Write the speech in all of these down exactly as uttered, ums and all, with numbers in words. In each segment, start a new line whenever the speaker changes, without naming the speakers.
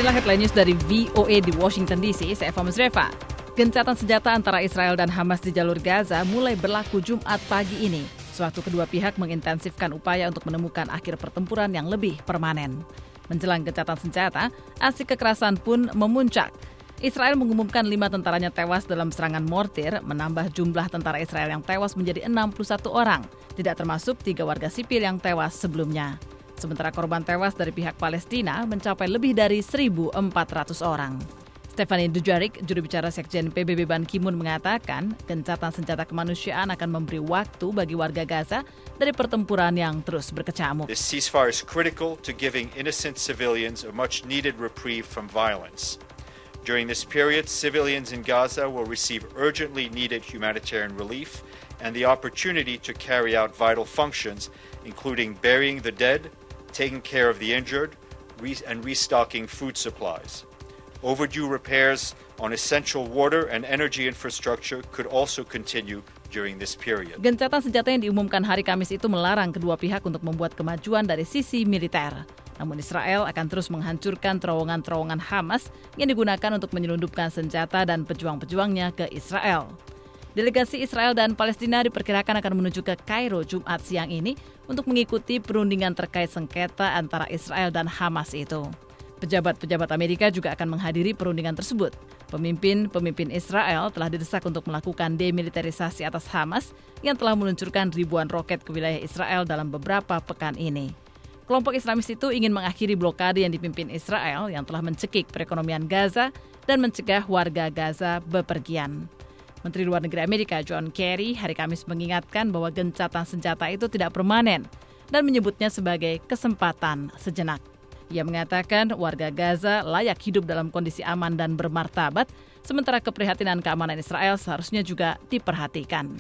Inilah headline news dari V O A di Washington D C. Saya Eva Musreva. Gencatan senjata antara Israel dan Hamas di jalur Gaza mulai berlaku Jumat pagi ini. Sewaktu kedua pihak mengintensifkan upaya untuk menemukan akhir pertempuran yang lebih permanen. Menjelang gencatan senjata, aksi kekerasan pun memuncak. Israel mengumumkan lima tentaranya tewas dalam serangan mortir, menambah jumlah tentara Israel yang tewas menjadi enam puluh satu orang, tidak termasuk tiga warga sipil yang tewas sebelumnya. Sementara korban tewas dari pihak Palestina mencapai lebih dari seribu empat ratus orang. Stephanie Dujarric, juru bicara Sekjen P B B Ban Ki-moon mengatakan, gencatan senjata kemanusiaan akan memberi waktu bagi warga Gaza dari pertempuran yang terus berkecamuk.
This ceasefire is critical to giving innocent civilians a much-needed reprieve from violence. During this period, civilians in Gaza will receive urgently needed humanitarian relief and the opportunity to carry out vital functions, including burying the dead, taking care of the injured, re- and restocking food supplies. Overdue repairs on essential water and energy infrastructure could also continue during this period.
Gencatan senjata yang diumumkan hari Kamis itu melarang kedua pihak untuk membuat kemajuan dari sisi militer. Namun Israel akan terus menghancurkan terowongan-terowongan Hamas yang digunakan untuk menyelundupkan senjata dan pejuang-pejuangnya ke Israel. Delegasi Israel dan Palestina diperkirakan akan menuju ke Kairo Jumat siang ini untuk mengikuti perundingan terkait sengketa antara Israel dan Hamas itu. Pejabat-pejabat Amerika juga akan menghadiri perundingan tersebut. Pemimpin-pemimpin Israel telah didesak untuk melakukan demilitarisasi atas Hamas yang telah meluncurkan ribuan roket ke wilayah Israel dalam beberapa pekan ini. Kelompok Islamis itu ingin mengakhiri blokade yang dipimpin Israel yang telah mencekik perekonomian Gaza dan mencegah warga Gaza bepergian. Menteri Luar Negeri Amerika John Kerry hari Kamis mengingatkan bahwa gencatan senjata itu tidak permanen dan menyebutnya sebagai kesempatan sejenak. Ia mengatakan warga Gaza layak hidup dalam kondisi aman dan bermartabat, sementara keprihatinan keamanan Israel seharusnya juga diperhatikan.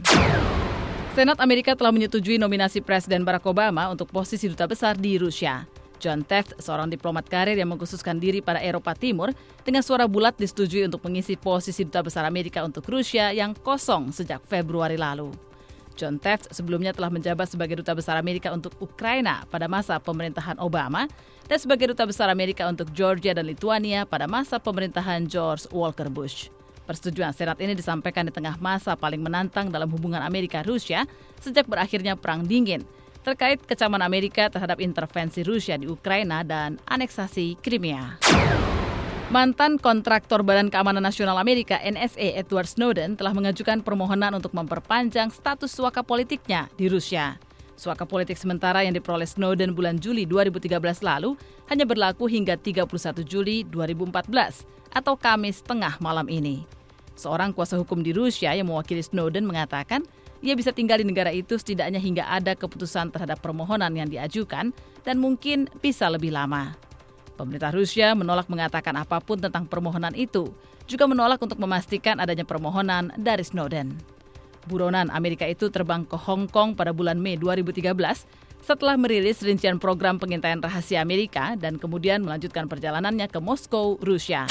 Senat Amerika telah menyetujui nominasi Presiden Barack Obama untuk posisi duta besar di Rusia. John Taft, seorang diplomat karir yang mengkhususkan diri pada Eropa Timur, dengan suara bulat disetujui untuk mengisi posisi duta besar Amerika untuk Rusia yang kosong sejak Februari lalu. John Taft sebelumnya telah menjabat sebagai duta besar Amerika untuk Ukraina pada masa pemerintahan Obama dan sebagai duta besar Amerika untuk Georgia dan Lithuania pada masa pemerintahan George Walker Bush. Persetujuan Senat ini disampaikan di tengah masa paling menantang dalam hubungan Amerika-Rusia sejak berakhirnya Perang Dingin, terkait kecaman Amerika terhadap intervensi Rusia di Ukraina dan aneksasi Crimea. Mantan kontraktor Badan Keamanan Nasional Amerika N S A Edward Snowden telah mengajukan permohonan untuk memperpanjang status suaka politiknya di Rusia. Suaka politik sementara yang diperoleh Snowden bulan Juli dua ribu tiga belas lalu hanya berlaku hingga tiga puluh satu Juli dua ribu empat belas atau Kamis tengah malam ini. Seorang kuasa hukum di Rusia yang mewakili Snowden mengatakan ia bisa tinggal di negara itu setidaknya hingga ada keputusan terhadap permohonan yang diajukan dan mungkin bisa lebih lama. Pemerintah Rusia menolak mengatakan apapun tentang permohonan itu, juga menolak untuk memastikan adanya permohonan dari Snowden. Buronan Amerika itu terbang ke Hong Kong pada bulan Mei dua ribu tiga belas setelah merilis rincian program pengintaian rahasia Amerika dan kemudian melanjutkan perjalanannya ke Moskow, Rusia.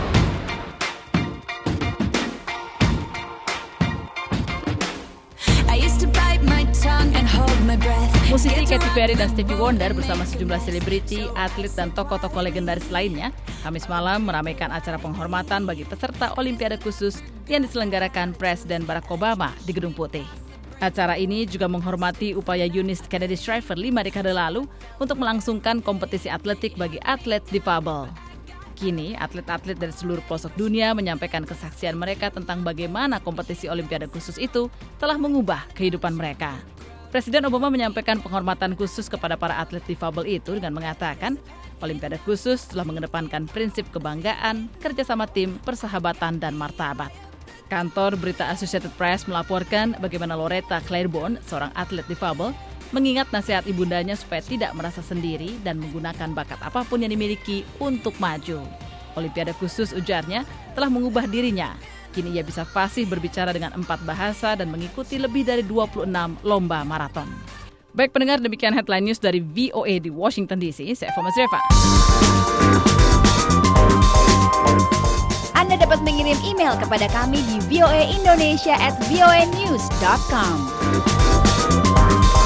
Musisi Katy Perry dan Stevie Wonder bersama sejumlah selebriti, atlet, dan tokoh-tokoh legendaris lainnya Kamis malam meramaikan acara penghormatan bagi peserta Olimpiade khusus yang diselenggarakan Presiden Barack Obama di Gedung Putih. Acara ini juga menghormati upaya Eunice Kennedy Shriver lima dekade lalu untuk melangsungkan kompetisi atletik bagi atlet difabel. Kini, atlet-atlet dari seluruh pelosok dunia menyampaikan kesaksian mereka tentang bagaimana kompetisi Olimpiade khusus itu telah mengubah kehidupan mereka. Presiden Obama menyampaikan penghormatan khusus kepada para atlet difabel itu dengan mengatakan Olimpiade khusus telah mengedepankan prinsip kebanggaan, kerjasama tim, persahabatan, dan martabat. Kantor berita Associated Press melaporkan bagaimana Loretta Claiborne, seorang atlet difabel, mengingat nasihat ibundanya supaya tidak merasa sendiri dan menggunakan bakat apapun yang dimiliki untuk maju. Olimpiade khusus, ujarnya, telah mengubah dirinya. Kini ia bisa fasih berbicara dengan empat bahasa dan mengikuti lebih dari dua puluh enam lomba maraton. Baik pendengar, demikian headline news dari V O A di Washington D C. Saya Eva Musreva.
Anda dapat mengirim email kepada kami di voaindonesia at voanews dot com.